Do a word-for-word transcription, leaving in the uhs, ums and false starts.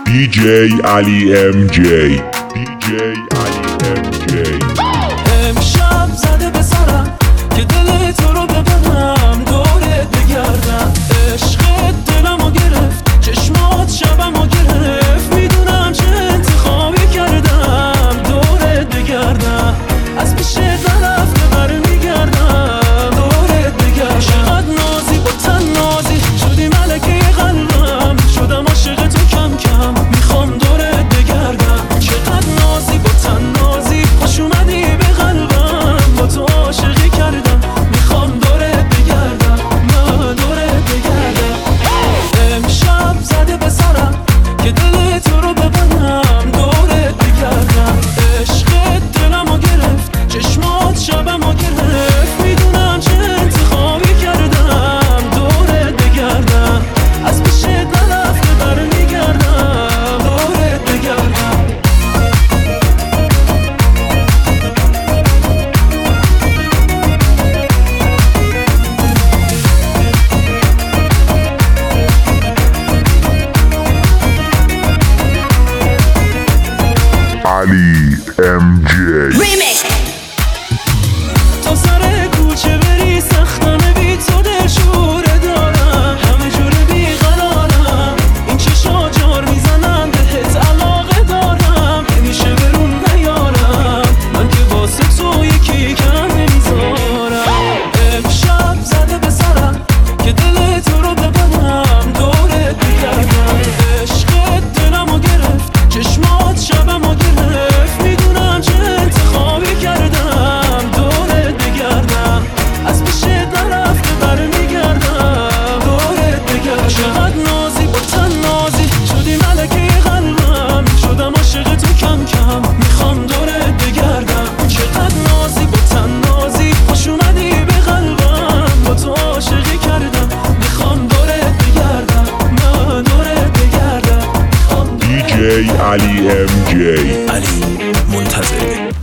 دی جی علی ام جی دی جی علی ام جی امشب زده به سرم که دل تو رو ببرم، دورت بگردم. عشقت دلمو گرفت، چشمات شبمو گرفت. میدونم چه انتخابی کردم، دورت بگردم. از پیش نرفته برمیگردم، دورت بگردم. چقدر نازی با تن نازی شدی ملکه قلبم، شدم عاشق تو کم کم، میخوام دورت بگردم. چقدر نازی با تن نازی خوش اومدی به قلبم، با تو عاشقی کردم، میخوام دورت بگردم، من دورت بگردم. امشب زده به سرم که دل تو رو ببرم، دورت بگردم. عشقت دلمو گرفت، چشمات شبمو گرفت. میدونم چه انتخابی کردم، دورت بگردم. از پیشت نرفته برمیگردم، دورت بگردم. علی ام جی تا سر کوچه بری سختمه، بی تو دلشوره دارم، همه جوره بیقرارم. این چشا جار میزنن، بهت علاقه دارم، نمیشه برون نیارم، من که واسه تو یکی کم نمیذارم. امشب زده به سرم که دل تو رو ببرم، دورت بگردم. عشقت دلمو گرفت، چشمات شبمو گرفت. میدونم چه انتخابی کردم، دورت بگردم. از پیشت نرفته برمیگردم، دورت بگردم. چقدر نازی با تن نازی شدی ملکه قلبم، شدم عاشق تو کم کم، میخوام دورت بگردم. چقدر نازی با تن نازی خوش اومدی به قلبم، با تو عاشقی کردم، میخوام دورت بگردم، من دورت بگردم. دی جی علی ام جی علی منتظر